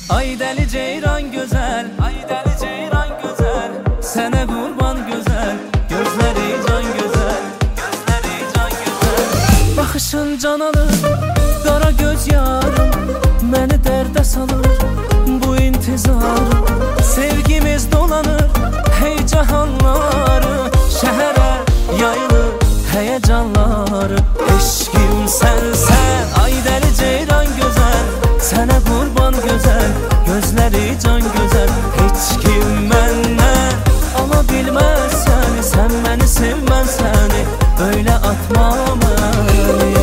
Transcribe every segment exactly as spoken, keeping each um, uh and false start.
Ay deli ceyran güzel, ay deli ceyran güzel, sana kurban güzel, gözleri can güzel, gözleri can güzel. Bakışın can alır, qara göz yarım, məni dərdə salır bu intizarım. Sevgimiz dolanır hey cahanları, şəhərə yayılır heyecanları. Eşkim sensen, ay deli ceyran güzel, sana kurban güzel, gözleri can güzel. Hiç kim benden ala bilmez seni, sen beni sevmez seni, böyle atma beni.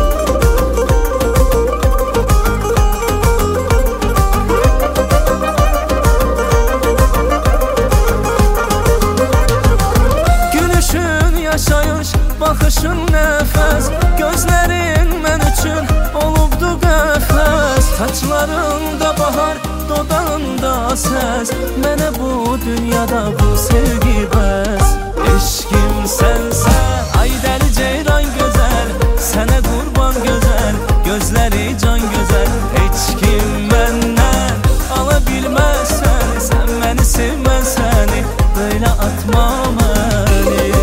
Gülüşün yaşayış, bakışın nefes, gözlerin mən üçün olubdu qəfəs. Saçlarında bahar, dodağında ses, mənə bu dünyada bu sevgi bəs. Eşkim sensen, ay deli ceyran güzel, sana kurban güzel, gözleri can güzel. Hiç kim benden ala bilmez seni, sen beni sevmez seni, böyle atma beni.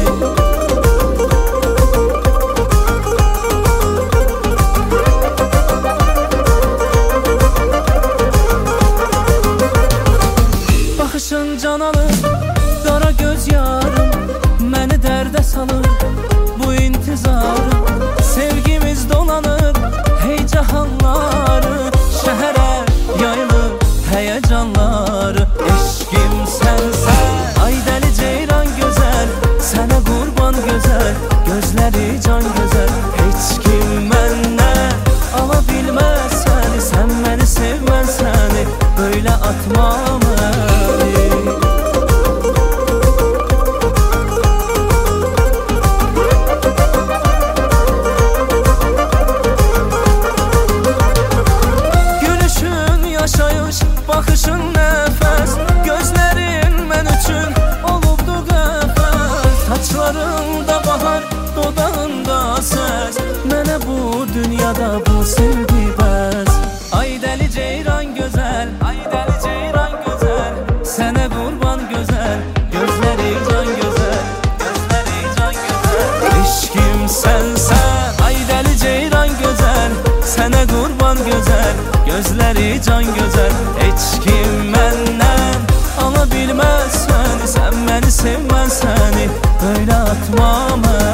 Bakışın can alır, qara göz yarım, məni dərdə salır bu intizarım. Sevgimiz dolanır hey cahanları, şəhərə yayılır heyecanları. Eşkim sensen, ay deli ceyran güzel, sana kurban güzel, gözleri can güzel. Hiç kim benden ala bilmez seni, sen beni sevmez seni, böyle atma beni. Bakışın nefes, gözlerin mən üçün olubdu qəfəs. Saçlarında bahar, dodağında ses, mənə bu dünyada bu sevgi bəs. Ay deli ceyran güzel, ay deli ceyran güzel, sana kurban güzel, gözleri can güzel, gözleri can güzel. Eşkim sensen, ay deli ceyran güzel, sana kurban güzel, gözleri can güzel. Hiç kim benden ala bilmez seni, sen beni sevmez seni, böyle atma beni.